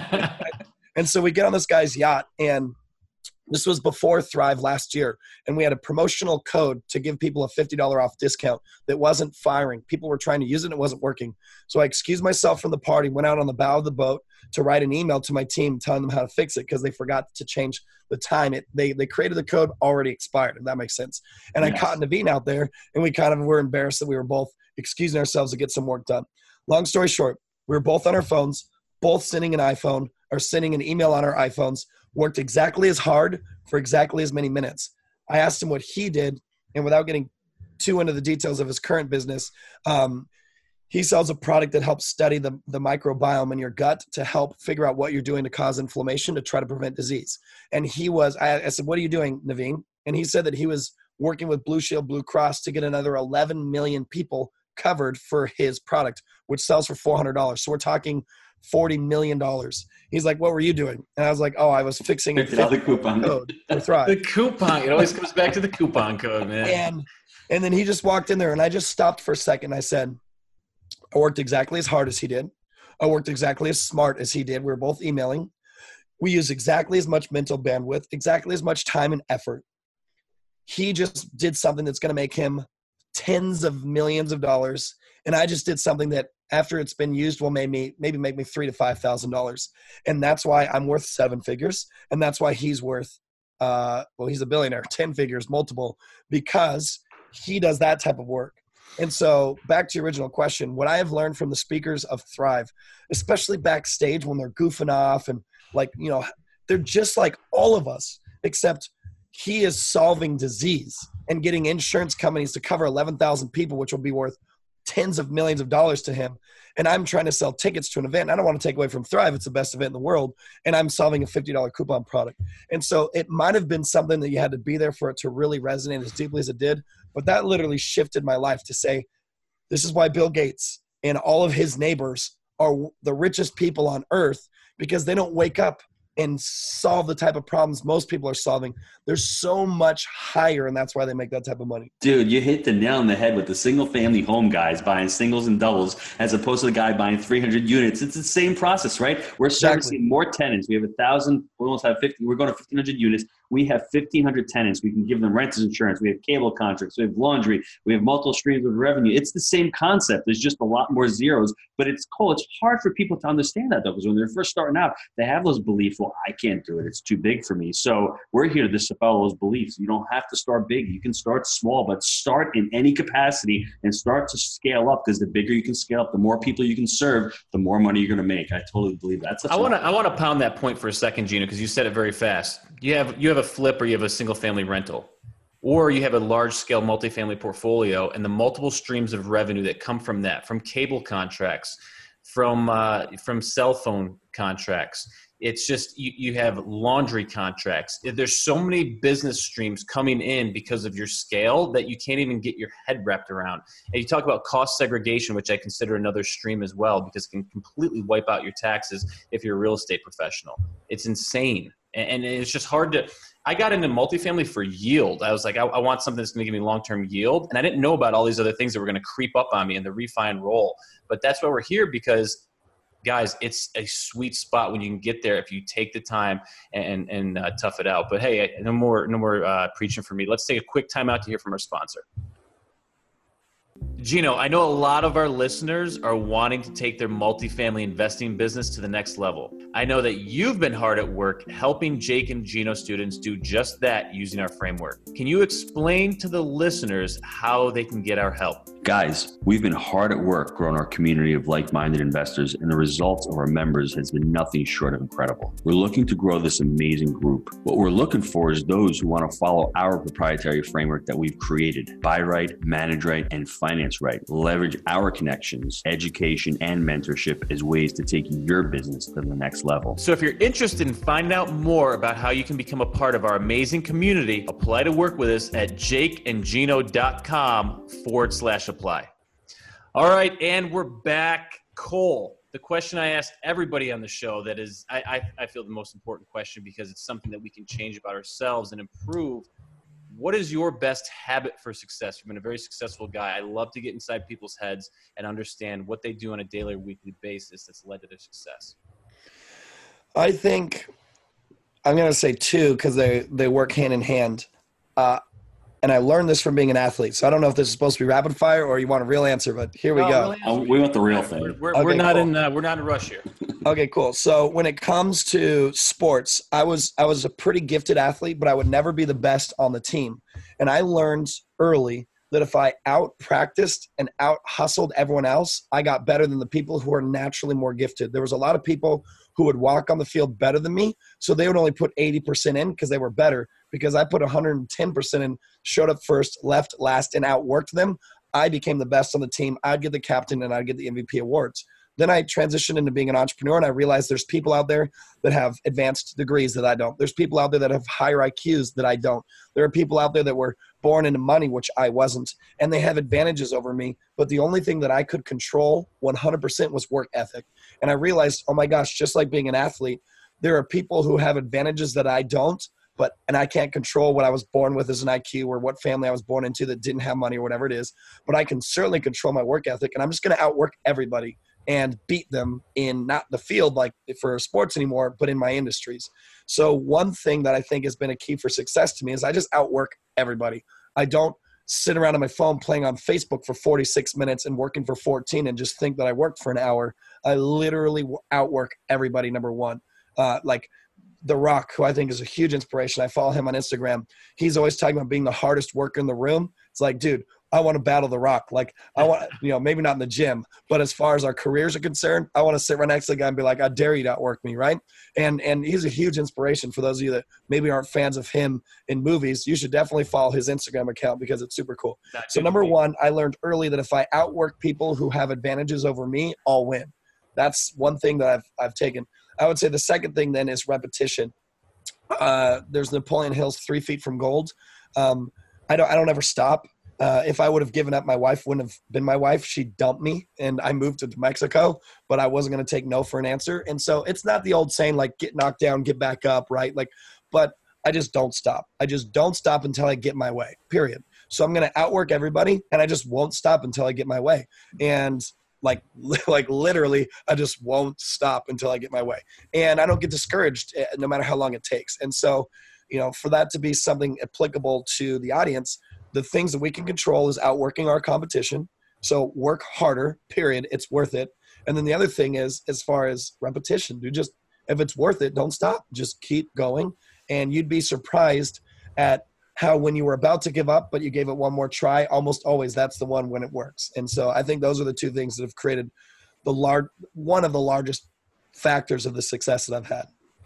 it. And so we get on this guy's yacht, and this was before Thrive last year, and we had a promotional code to give people a $50 off discount that wasn't firing. People were trying to use it, and it wasn't working. So I excused myself from the party, went out on the bow of the boat to write an email to my team telling them how to fix it because they forgot to change the time. They created the code already expired, if that makes sense. And yes. I caught Naveen out there, and we kind of were embarrassed that we were both excusing ourselves to get some work done. Long story short, we were both on our phones, both sending an email on our iPhones, worked exactly as hard for exactly as many minutes. I asked him what he did, and without getting too into the details of his current business, he sells a product that helps study the microbiome in your gut to help figure out what you're doing to cause inflammation to try to prevent disease. And I said, what are you doing, Naveen? And he said that he was working with Blue Shield Blue Cross to get another 11 million people covered for his product, which sells for $400. So we're talking $40 million. He's like, what were you doing? And I was like, oh, I was fixing the coupon code for Thrive. The coupon. It always comes back to the coupon code, man. And then he just walked in there, and I just stopped for a second. I said, I worked exactly as hard as he did. I worked exactly as smart as he did. We were both emailing. We used exactly as much mental bandwidth, exactly as much time and effort. He just did something that's going to make him tens of millions of dollars. And I just did something that after it's been used will maybe make me $3,000 to $5,000. And that's why I'm worth 7 figures. And that's why he's worth, he's a billionaire, 10 figures, multiple, because he does that type of work. And so back to your original question, what I have learned from the speakers of Thrive, especially backstage when they're goofing off and they're just like all of us, except he is solving disease and getting insurance companies to cover 11,000 people, which will be worth tens of millions of dollars to him. And I'm trying to sell tickets to an event. I don't want to take away from Thrive. It's the best event in the world. And I'm solving a $50 coupon product. And so it might have been something that you had to be there for it to really resonate as deeply as it did. But that literally shifted my life to say, this is why Bill Gates and all of his neighbors are the richest people on earth, because they don't wake up and solve the type of problems most people are solving. They're so much higher, and that's why they make that type of money. Dude, you hit the nail on the head with the single-family home guys buying singles and doubles as opposed to the guy buying 300 units. It's the same process, right? We're servicing more tenants. We have 1,000. We almost have 50. We're going to 1,500 units. We have 1,500 tenants. We can give them renters insurance. We have cable contracts. We have laundry. We have multiple streams of revenue. It's the same concept. There's just a lot more zeros, but it's cool. It's hard for people to understand that, though, because when they're first starting out, they have those beliefs, well, I can't do it. It's too big for me. So we're here to dispel those beliefs. You don't have to start big. You can start small, but start in any capacity and start to scale up, because the bigger you can scale up, the more people you can serve, the more money you're going to make. I totally believe that. I want to pound that point for a second, Gino, because you said it very fast. You have a flip, or you have a single family rental, or you have a large scale multifamily portfolio, and the multiple streams of revenue that come from that, from cable contracts, from cell phone contracts. It's just, you have laundry contracts. There's so many business streams coming in because of your scale that you can't even get your head wrapped around. And you talk about cost segregation, which I consider another stream as well, because it can completely wipe out your taxes if you're a real estate professional. It's insane. And it's just hard to, I got into multifamily for yield. I was like, I want something that's going to give me long-term yield. And I didn't know about all these other things that were going to creep up on me in the refi and roll. But that's why we're here, because guys, it's a sweet spot when you can get there if you take the time and tough it out. But hey, no more preaching for me. Let's take a quick time out to hear from our sponsor. Gino, I know a lot of our listeners are wanting to take their multifamily investing business to the next level. I know that you've been hard at work helping Jake and Gino students do just that using our framework. Can you explain to the listeners how they can get our help? Guys, we've been hard at work growing our community of like-minded investors, and the results of our members has been nothing short of incredible. We're looking to grow this amazing group. What we're looking for is those who want to follow our proprietary framework that we've created. Buy right, manage right, and finance right. Leverage our connections, education, and mentorship as ways to take your business to the next level. So if you're interested in finding out more about how you can become a part of our amazing community, apply to work with us at jakeandgino.com/apply. All right, and we're back. Cole, the question I asked everybody on the show, that is, I feel the most important question, because it's something that we can change about ourselves and improve. What is your best habit for success? You've been a very successful guy. I love to get inside people's heads and understand what they do on a daily or weekly basis that's led to their success. I think I'm going to say two, because they work hand in hand. And I learned this from being an athlete. So I don't know if this is supposed to be rapid fire or you want a real answer, but here we go. We want the real thing. We're not in a rush here. Okay, cool. So when it comes to sports, I was a pretty gifted athlete, but I would never be the best on the team. And I learned early that if I out practiced and out hustled everyone else, I got better than the people who are naturally more gifted. There was a lot of people who would walk on the field better than me, so they would only put 80% in because they were better. Because I put 110% in, showed up first, left last, and outworked them, I became the best on the team. I'd get the captain and I'd get the MVP awards. Then I transitioned into being an entrepreneur, and I realized there's people out there that have advanced degrees that I don't. There's people out there that have higher IQs that I don't. There are people out there that were born into money, which I wasn't, and they have advantages over me. But the only thing that I could control 100% was work ethic. And I realized, oh my gosh, just like being an athlete, there are people who have advantages that I don't, and I can't control what I was born with as an IQ or what family I was born into that didn't have money or whatever it is. But I can certainly control my work ethic, and I'm just going to outwork everybody and beat them in not the field like for sports anymore, but in my industries. So one thing that I think has been a key for success to me is I just outwork everybody. I don't sit around on my phone playing on Facebook for 46 minutes and working for 14 and just think that I worked for an hour. I literally outwork everybody, number one. Like The Rock, who I think is a huge inspiration. I follow him on Instagram. He's always talking about being the hardest worker in the room. It's like, dude, I want to battle The Rock. Like I want, maybe not in the gym, but as far as our careers are concerned, I want to sit right next to the guy and be like, I dare you to outwork me. Right. And he's a huge inspiration for those of you that maybe aren't fans of him in movies. You should definitely follow his Instagram account because it's super cool. So number one, I learned early that if I outwork people who have advantages over me, I'll win. That's one thing that I've taken. I would say the second thing then is repetition. There's Napoleon Hill's 3 Feet from Gold. I don't ever stop. If I would have given up, my wife wouldn't have been my wife. She dumped me and I moved to Mexico, but I wasn't going to take no for an answer. And so it's not the old saying like get knocked down, get back up, right? Like, but I just don't stop. I just don't stop until I get my way, period. So I'm going to outwork everybody and I just won't stop until I get my way. And like literally, I just won't stop until I get my way. And I don't get discouraged no matter how long it takes. And so, for that to be something applicable to the audience, the things that we can control is outworking our competition. So work harder, period. It's worth it. And then the other thing is, as far as repetition, if it's worth it, don't stop. Just keep going. And you'd be surprised at how when you were about to give up, but you gave it one more try, almost always that's the one when it works. And so I think those are the two things that have created one of the largest factors of the success that I've had.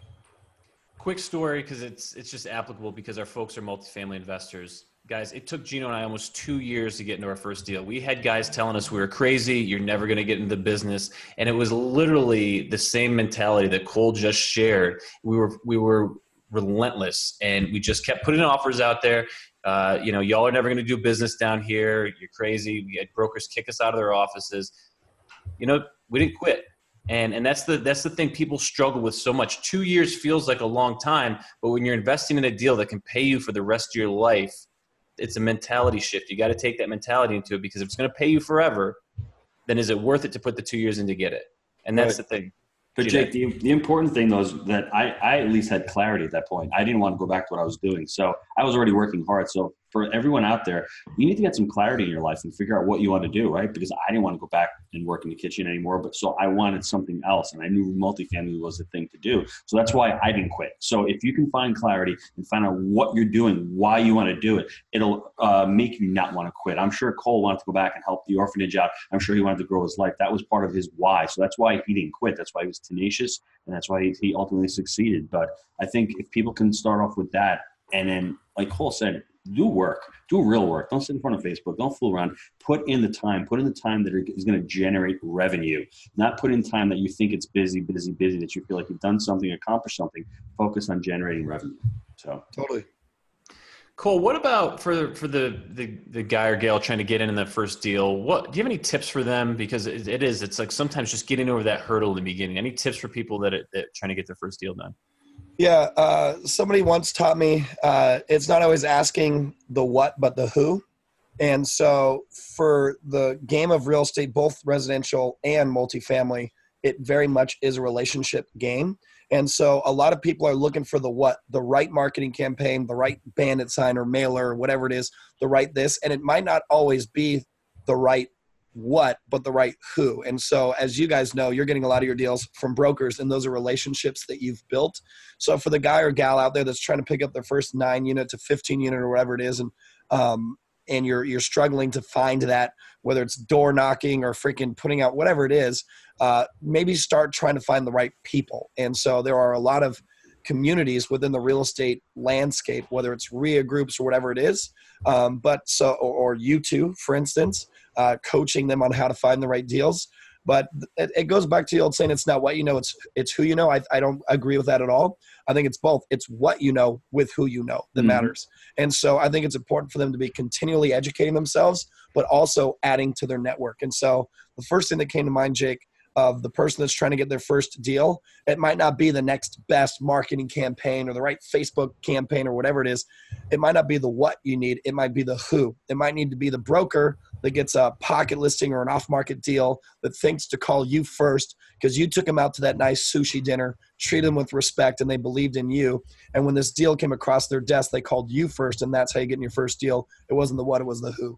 Quick story, because it's just applicable because our folks are multifamily investors. Guys, it took Gino and I almost 2 years to get into our first deal. We had guys telling us we were crazy, you're never going to get into the business. And it was literally the same mentality that Cole just shared. We were relentless and we just kept putting offers out there. Y'all are never going to do business down here. You're crazy. We had brokers kick us out of their offices. We didn't quit. And that's the thing people struggle with so much. 2 years feels like a long time, but when you're investing in a deal that can pay you for the rest of your life, it's a mentality shift. You got to take that mentality into it, because if it's going to pay you forever, then is it worth it to put the 2 years in to get it? And that's the thing. But Jake, the important thing though is that I at least had clarity at that point. I didn't want to go back to what I was doing. So I was already working hard. So for everyone out there, you need to get some clarity in your life and figure out what you want to do, right? Because I didn't want to go back and work in the kitchen anymore. But so I wanted something else, and I knew multifamily was the thing to do. So that's why I didn't quit. So if you can find clarity and find out what you're doing, why you want to do it, it'll make you not want to quit. I'm sure Cole wanted to go back and help the orphanage out. I'm sure he wanted to grow his life. That was part of his why. So that's why he didn't quit. That's why he was tenacious, and that's why he ultimately succeeded. But I think if people can start off with that, and then, like Cole said, do real work. Don't sit in front of Facebook. Don't fool around. Put in the time that is going to generate revenue, not put in time that you think it's busy, that you feel like you've done something, accomplished something. Focus on generating revenue. So totally. Cole, what about for the guy or gal trying to get in the first deal? Do you have any tips for them? Because it's like sometimes just getting over that hurdle in the beginning. Any tips for people that trying to get their first deal done? Yeah. Somebody once taught me, it's not always asking the what, but the who. And so for the game of real estate, both residential and multifamily, it very much is a relationship game. And so a lot of people are looking for the what, the right marketing campaign, the right bandit sign or mailer or whatever it is, the right this. And it might not always be the right what, but the right who. And so as you guys know, you're getting a lot of your deals from brokers, and those are relationships that you've built. So for the guy or gal out there that's trying to pick up their first 9 unit to 15 unit or whatever it is, and you're struggling to find that, whether it's door knocking or freaking putting out whatever it is, maybe start trying to find the right people. And so there are a lot of communities within the real estate landscape, whether it's RIA groups or whatever it is, or you two, for instance, coaching them on how to find the right deals. But it goes back to the old saying, it's not what you know, it's who you know. I don't agree with that at all. I think it's both. It's what you know with who you know that matters. And so I think it's important for them to be continually educating themselves, but also adding to their network. And so the first thing that came to mind, Jake, of the person that's trying to get their first deal, it might not be the next best marketing campaign or the right Facebook campaign or whatever it is. It might not be the what you need. It might be the who. It might need to be the broker that gets a pocket listing or an off-market deal that thinks to call you first because you took them out to that nice sushi dinner, treated them with respect, and they believed in you. And when this deal came across their desk, they called you first, and that's how you get in your first deal. It wasn't the what, it was the who.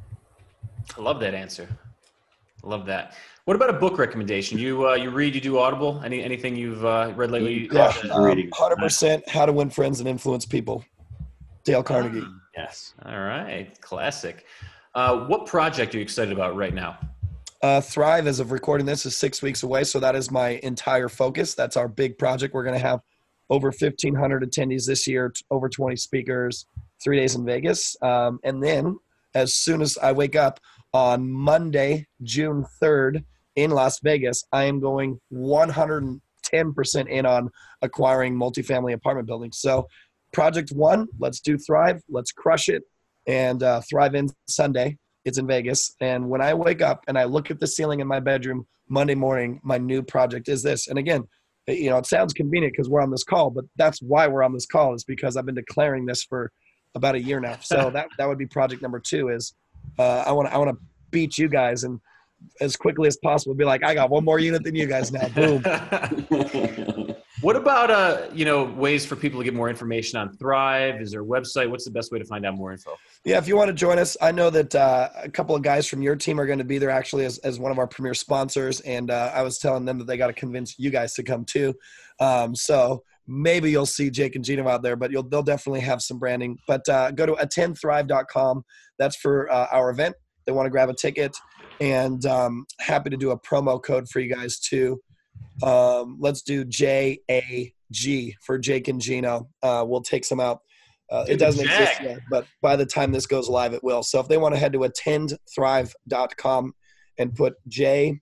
I love that answer. I love that. What about a book recommendation? You read, you do Audible? Anything you've read lately? Yeah, 100% How to Win Friends and Influence People. Dale Carnegie. Yes. All right. Classic. What project are you excited about right now? Thrive, as of recording this, is 6 weeks away. So that is my entire focus. That's our big project. We're going to have over 1,500 attendees this year, over 20 speakers, 3 days in Vegas. And then as soon as I wake up on Monday, June 3rd in Las Vegas, I am going 110% in on acquiring multifamily apartment buildings. So project one, let's do Thrive. Let's crush it. And Thrive in Sunday. It's in Vegas. And when I wake up and I look at the ceiling in my bedroom Monday morning, my new project is this. And again, you know, it sounds convenient because we're on this call, but that's why we're on this call, is because I've been declaring this for about a year now. So that would be project number two. Is I want to beat you guys and as quickly as possible be like, I got one more unit than you guys now. Boom. What about ways for people to get more information on Thrive? Is there a website? What's the best way to find out more info? Yeah, if you want to join us, I know that a couple of guys from your team are going to be there actually as one of our premier sponsors, and I was telling them that they got to convince you guys to come too. So maybe you'll see Jake and Gino out there, but they'll definitely have some branding. But go to attendthrive.com. That's for our event. They want to grab a ticket, and happy to do a promo code for you guys too. Let's do JAG for Jake and Gino. We'll take some out. It doesn't exist yet, but by the time this goes live, it will. So if they want to head to attendthrive.com and put JAG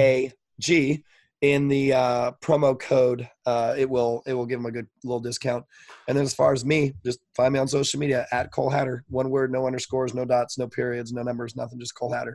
in the promo code, it will give them a good little discount. And then as far as me, just find me on social media at Cole Hatter. One word, no underscores, no dots, no periods, no numbers, nothing, just Cole Hatter.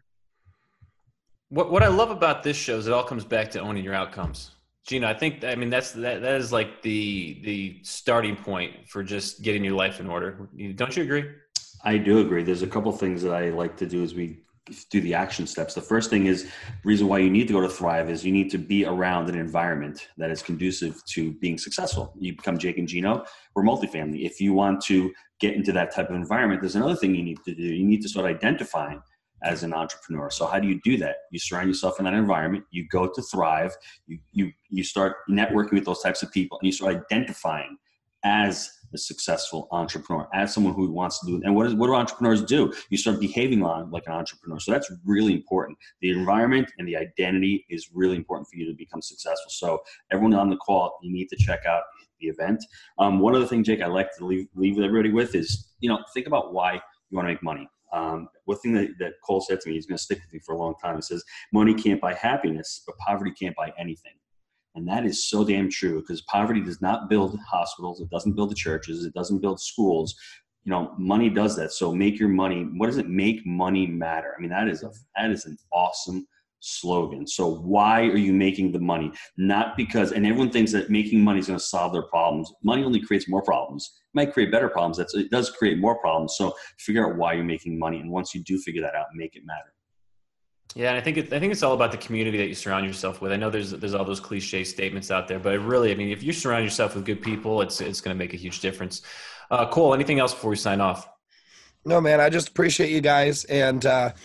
What I love about this show is it all comes back to owning your outcomes. Gino, that is like the starting point for just getting your life in order. Don't you agree? I do agree. There's a couple things that I like to do as we do the action steps. The first thing is, the reason why you need to go to Thrive is you need to be around an environment that is conducive to being successful. You become Jake and Gino, we're multifamily. If you want to get into that type of environment, there's another thing you need to do. You need to start identifying as an entrepreneur. So how do you do that? You surround yourself in that environment. You go to Thrive. You start networking with those types of people, and you start identifying as a successful entrepreneur, as someone who wants to do it. And what do entrepreneurs do? You start behaving like an entrepreneur. So that's really important. The environment and the identity is really important for you to become successful. So everyone on the call, you need to check out the event. One other thing, Jake, I like to leave everybody with is, think about why you want to make money. One thing that Cole said to me, he's going to stick with me for a long time. He says, money can't buy happiness, but poverty can't buy anything. And that is so damn true, because poverty does not build hospitals. It doesn't build the churches. It doesn't build schools. Money does that. So make your money. What does it make money matter? I mean, that is an awesome slogan. So why are you making the money? Not because, and everyone thinks that making money is going to solve their problems. Money only creates more problems. It might create better problems. It does create more problems. So figure out why you're making money. And once you do figure that out, make it matter. Yeah, and I think it's all about the community that you surround yourself with. I know there's all those cliche statements out there, but if you surround yourself with good people, it's going to make a huge difference. Cole, anything else before we sign off? No, man, I just appreciate you guys. And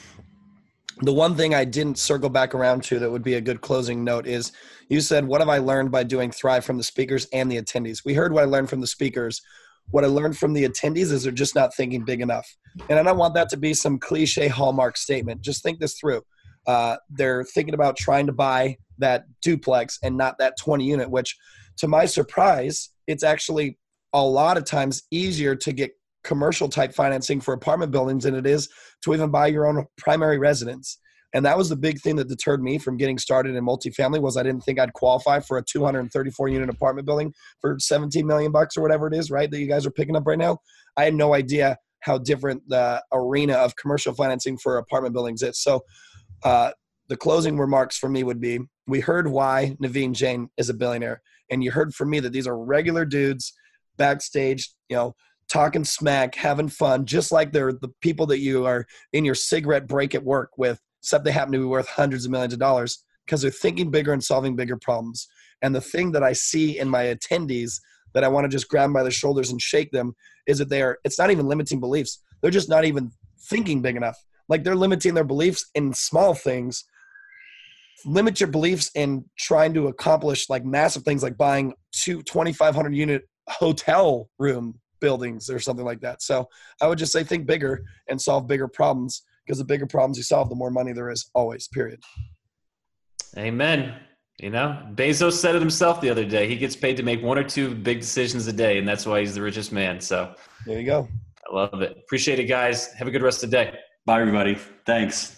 the one thing I didn't circle back around to that would be a good closing note is you said, what have I learned by doing Thrive from the speakers and the attendees? We heard what I learned from the speakers. What I learned from the attendees is they're just not thinking big enough. And I don't want that to be some cliche hallmark statement. Just think this through. They're thinking about trying to buy that duplex and not that 20 unit, which to my surprise, it's actually a lot of times easier to get commercial type financing for apartment buildings than it is to even buy your own primary residence. And that was the big thing that deterred me from getting started in multifamily, was I didn't think I'd qualify for a 234 unit apartment building for $17 million or whatever it is, right, that you guys are picking up right now. I had no idea how different the arena of commercial financing for apartment buildings is. So the closing remarks for me would be, we heard why Naveen Jain is a billionaire. And you heard from me that these are regular dudes backstage, talking smack, having fun, just like they're the people that you are in your cigarette break at work with, except they happen to be worth hundreds of millions of dollars because they're thinking bigger and solving bigger problems. And the thing that I see in my attendees that I want to just grab them by the shoulders and shake them is that it's not even limiting beliefs. They're just not even thinking big enough. Like, they're limiting their beliefs in small things. Limit your beliefs in trying to accomplish like massive things, like buying 2,500 unit hotel room buildings or something like that. So I would just say, think bigger and solve bigger problems. because the bigger problems you solve, the more money there is always, period. Amen. You know, Bezos said it himself the other day. He gets paid to make 1 or 2 big decisions a day, and that's why he's the richest man. So there you go. I love it. Appreciate it, guys. Have a good rest of the day. Bye, everybody. Thanks.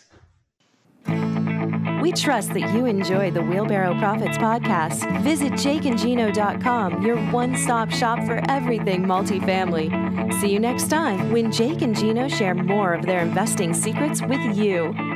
We trust that you enjoy the Wheelbarrow Profits podcast. Visit jakeandgino.com, your one-stop shop for everything multifamily. See you next time when Jake and Gino share more of their investing secrets with you.